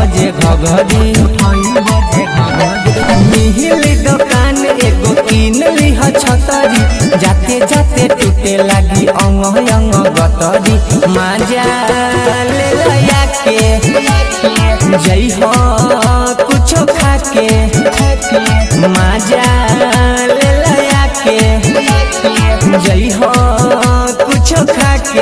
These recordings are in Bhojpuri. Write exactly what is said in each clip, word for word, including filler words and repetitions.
बजे घघरी मिहिली दुकान एगो किन लिह छतरी जाते जाते टूटे लगी अंग अंग गतरी माजा ले लया के जई हो कुछो खाके माजा ले लया के जई हो कुछो खाके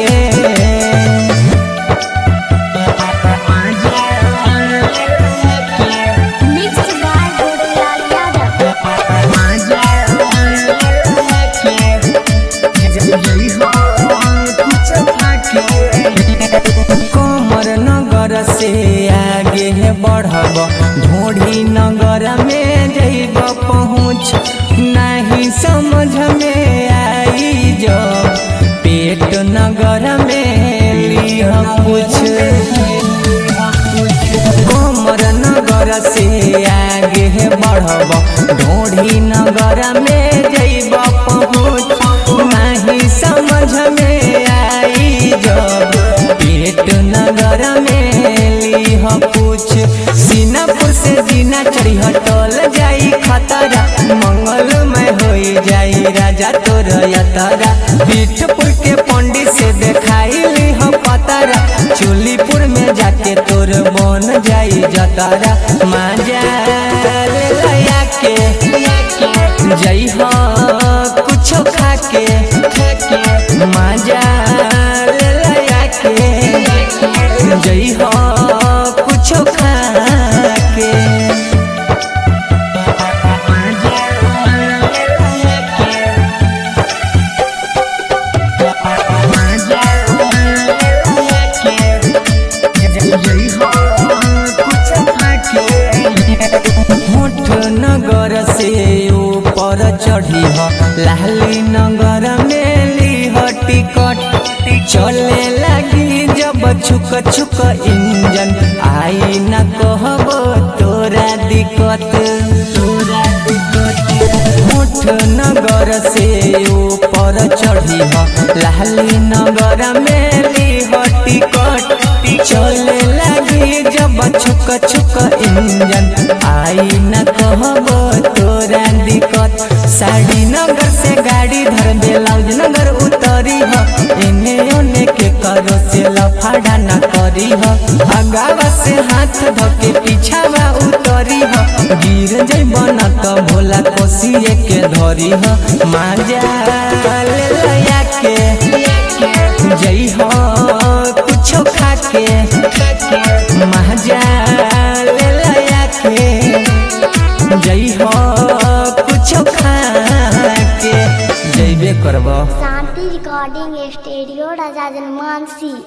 कमर नगर से आगे बढ़ब ढोढ़ी नगर में जब पहुँच नहीं समझ में आई जो पेट नगर में लिह कुछ कमर नगर से आगे बढ़ब ढोढ़ी नगर में जब पहुँच नहीं समझ में आई जब पेट नगर में लिह पूछ सीनापुर से जीना चढ़ी हटल जाई खतरा मंगल में हो जाई राजा तोर यतरा पीठपुर के पंडित से देखाई लिह पतरा चोलीपुर में जाके तोर बन जाई जतरा माजा ले लया के जई हो कुछो खाके माजा ले लया के जई हो कुछो खाके होठ नगर से ऊपर चढ़ी हो लाली नगर में लिह टिकट चले लगी जब छुक छुक इंजन आई न कहब तोरा दिक्कत तोरा दिक्कत होठ नगर से ऊपर चढ़ी हो लाली नगर में लिह टिकट चले लगी जब छुक छुक इंजन आई न कहब तोरा दिक्कत साड़ी नगर से गाड़ी धर बेलाउज नगर उतरी हो एने ओने के करो से लफाड़ा न करी हो अगावा से हाथ धके पीछावा उतरी हो गिर जइब न त भोला कोसिए के धरी हो माजा ले लया के जई हो कुछो खाके माजा ले लया के जई हो कुछो खाके जइबे करब। शांति रिकॉर्डिंग स्टूडियो राजा जनमानसी।